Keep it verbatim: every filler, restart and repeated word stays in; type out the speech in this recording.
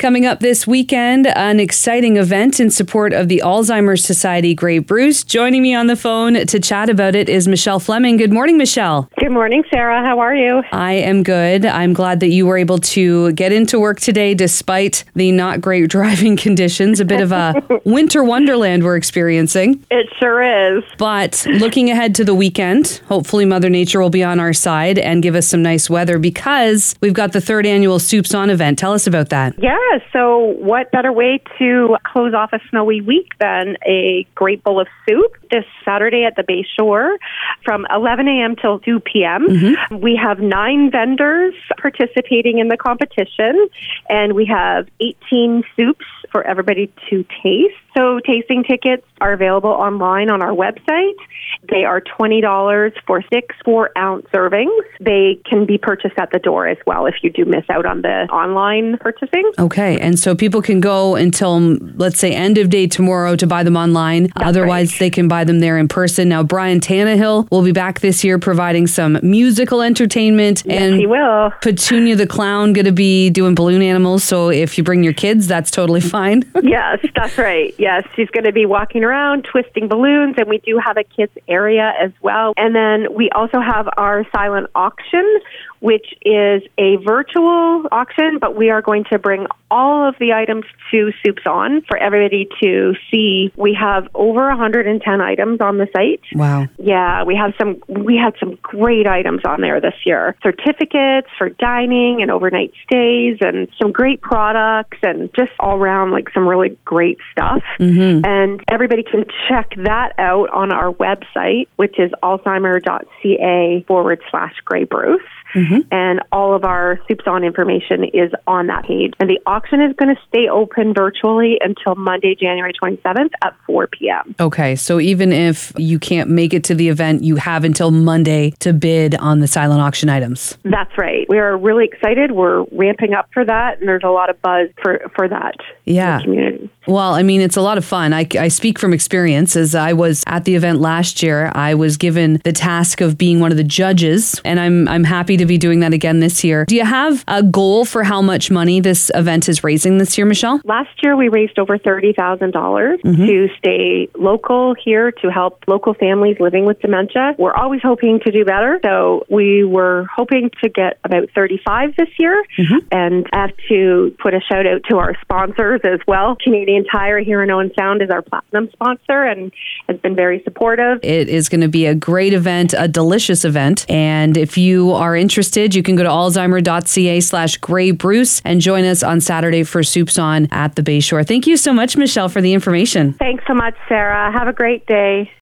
Coming up this weekend, an exciting event in support of the Alzheimer's Society Grey Bruce. Joining me on the phone to chat about it is Michelle Fleming. Good morning, Michelle. Good morning, Sarah. How are you? I am good. I'm glad that you were able to get into work today despite the not great driving conditions. A bit of a winter wonderland we're experiencing. It sure is. But looking ahead to the weekend, hopefully Mother Nature will be on our side and give us some nice weather because we've got the third annual Soups On event. Tell us about that. Yeah, so what better way to close off a snowy week than a great bowl of soup this Saturday at the Bay Shore from eleven a.m. till two p.m. Mm-hmm. We have nine vendors participating in the competition, and we have eighteen soups for everybody to taste. So tasting tickets are available online on our website. They are twenty dollars for six four-ounce servings. They can be purchased at the door as well if you do miss out on the online purchasing. Okay, and so people can go until, let's say, end of day tomorrow to buy them online. That's Otherwise, right. They can buy them there in person. Now, Brian Tannehill will be back this year providing some musical entertainment. Yes, and he will. Petunia the Clown going to be doing balloon animals. So if you bring your kids, that's totally fine. Yes, that's right. Yes, she's going to be walking around, twisting balloons, and we do have a kids area as well. And then we also have our silent auction, which is a virtual auction, but we are going to bring all of the items to Soups On for everybody to see. We have over one hundred ten items on the site. Wow. Yeah, we have some, we had some great items on there this year. Certificates for dining and overnight stays and some great products and just all around like some really great stuff. Mm-hmm. And everybody can check that out on our website, which is alzheimer.ca forward slash Grey Bruce. Mm-hmm. And all of our Soups On information is on that page. And the auction is going to stay open virtually until Monday, January twenty-seventh at four p.m. Okay, so even if you can't make it to the event, you have until Monday to bid on the silent auction items. That's right. We are really excited. We're ramping up for that, and there's a lot of buzz for, for that yeah. in the community. Well, I mean, it's a lot of fun. I, I speak from experience. As I was at the event last year, I was given the task of being one of the judges, and I'm I'm happy to be doing that again this year. Do you have a goal for how much money this event is raising this year, Michelle? Last year, we raised over thirty thousand dollars mm-hmm. to stay local here to help local families living with dementia. We're always hoping to do better, so we were hoping to get about thirty-five this year, mm-hmm. and I have to put a shout out to our sponsors as well. Canadian Tire here in Owen Sound is our platinum sponsor and has been very supportive. It is going to be a great event, a delicious event, and if you are interested, you can go to alzheimer.ca slash Grey Bruce and join us on Saturday for Soups On at the Bay Shore. Thank you so much, Michelle, for the information. Thanks so much, Sarah. Have a great day.